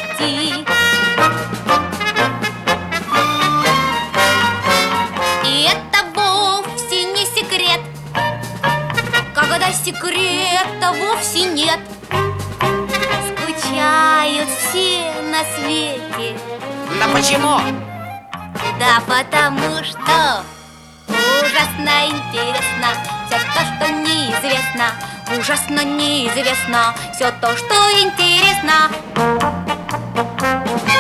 найти. И это вовсе не секрет, когда секрета вовсе нет. Скучают все на свете. Да почему? Да потому что ужасно интересно все то, что неизвестно. Ужасно неизвестно все то, что интересно.